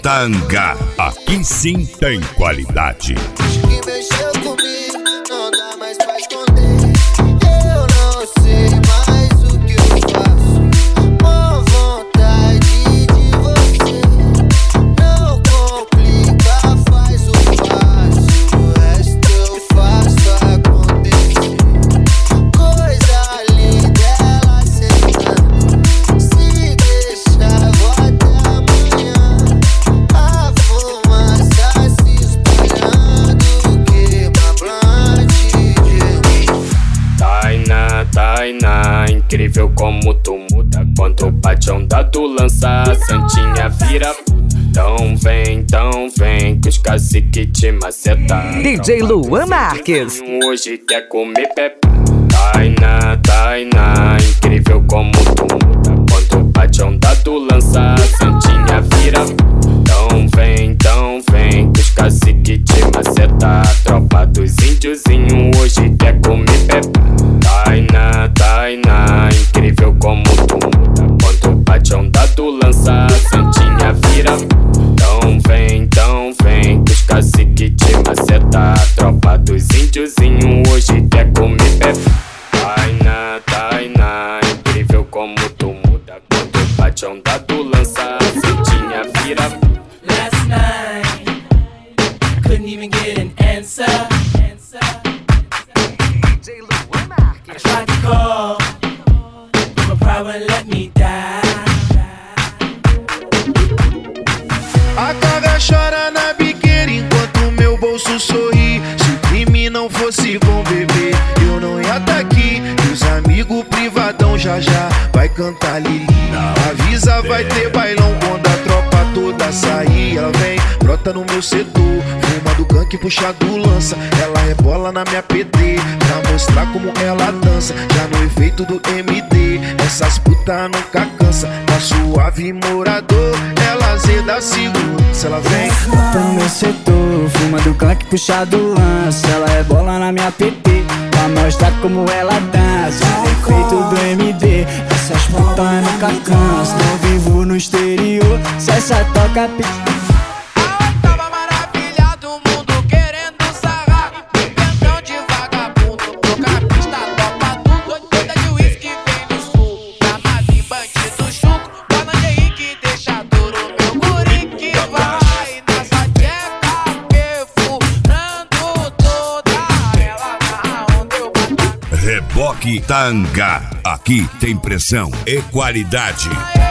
Tanga, aqui sim tem qualidade. Acho que mexeu comigo, não dá mais pra esconder. Eu não sei mais o que eu faço. Com vontade de você, não complica, faz o passo. O resto eu faço acontecer. Coisa linda ela sentando, se deixar vou até amanhã. A fumaça se espalhando, queima plante de mim. Tainá, incrível como tu muda. Quando bate onda tu lança, a santinha vira puta. Então vem, que os cacique te maceta. DJ Luan Marques. Hoje quer comer pepe. Tainá, incrível como tu muda. Quando bate onda tu lança, a santinha vira puta. Então vem, que os cacique te maceta. Tropa dos índiozinho hoje quer comer pepe. Tainá, incrível como tu muda. Quando bate onda tu lança, a santinha vira puta. Então vem, que os cacique te maceta. Tropa dos índiozinho hoje quer comer pepe. Tainá, incrível como tu muda. Quando bate onda tu lança, a santinha vira puta. Last night, couldn't even get an answer. DJ Luan Marques. I tried to call, but my pride wouldn't let me die. A carga chora na biqueira enquanto meu bolso sorri. Se o crime não fosse bom, bebê, eu não ia tá aqui. E os amigos privadão já vai cantar Lili. Avisa, vai ter bailão quando a tropa toda sair. Ela vem, brota no meu setor, fuma do gank, puxa do lança. Ela rebola na minha PT pra mostrar como ela dança. Já no efeito do MD, essas putas nunca cansa. Tá suave morador, ela zeda segurança. Ela vem, brota no meu setor, fuma do gank, puxa do lança. Ela rebola na minha PT pra mostrar como ela dança. No efeito do MD, essas putas nunca cansam. Não vivo no exterior, se essa toca Tava maravilhado, o mundo querendo sarrar. Inventão de vagabundo, trocar a pista, topa tudo. Doida de uísque vem do sul, danado em bandido chuco. Bola de Henrique deixa duro, meu guri que vai nessa tcheca perfurando toda ela na onde eu bato. Reboque Tanga, aqui tem pressão e qualidade.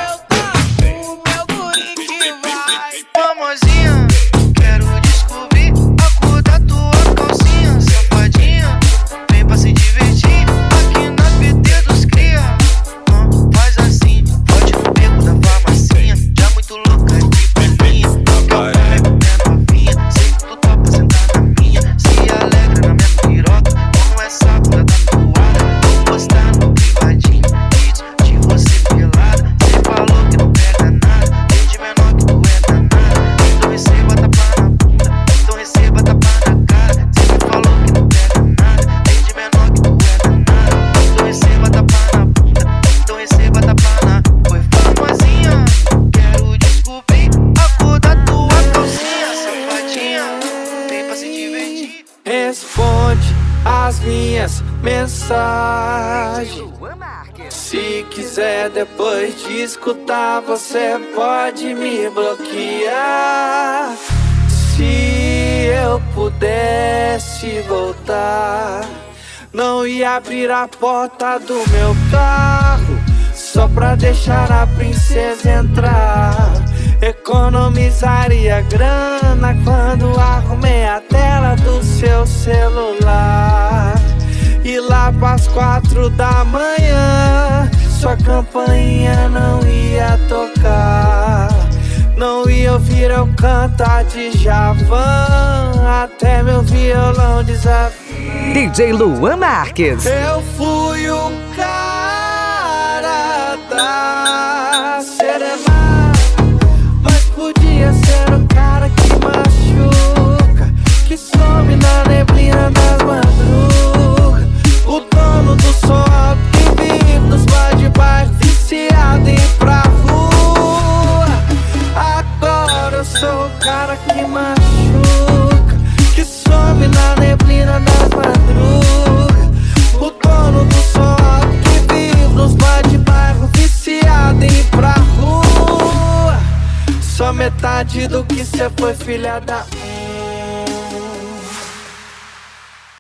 famosinha, quero descobrir a cor da tua calcinha. Safadinha, vem pra se divertir aqui na PT dos cria. Faz assim, pode no beco da farmacinha. Já muito louca de perninha, que eu pego novinha. Sei que tu topa sentar na minha, se alegra na minha piroca. Como essa bunda tatuada, vou postar no privadinho vídeos de você pelada. Cê falou que não pega nada, desde menor que tu é danada. Então receba tapa na bunda, então receba tapa na cara. Cê me falou que não pega nada, desde menor que tu é danada. Então receba tapa na bunda, então receba tapa na. Foi famosinha, quero descobrir a cor da tua calcinha. Safadinha, vem pra se divertir. Responde as minhas mensagens. Luan Marques. Se quiser depois de escutar, você pode me bloquear. Se eu pudesse voltar, não ia abrir a porta do meu carro só pra deixar a princesa entrar. Economizaria grana quando arrumei a tela do seu celular. E lá pras 4 da manhã, sua campainha não ia tocar. Não ia ouvir eu cantar de Javan, até meu violão desafiar. DJ Luan Marques. Eu fui o cara da serenata, mas podia ser o cara que machuca, que some na neblina das madrugas. O dono do som alto que vive nos bar de bairro, viciado em ir pra rua. Agora eu sou metade do que cê foi, filha da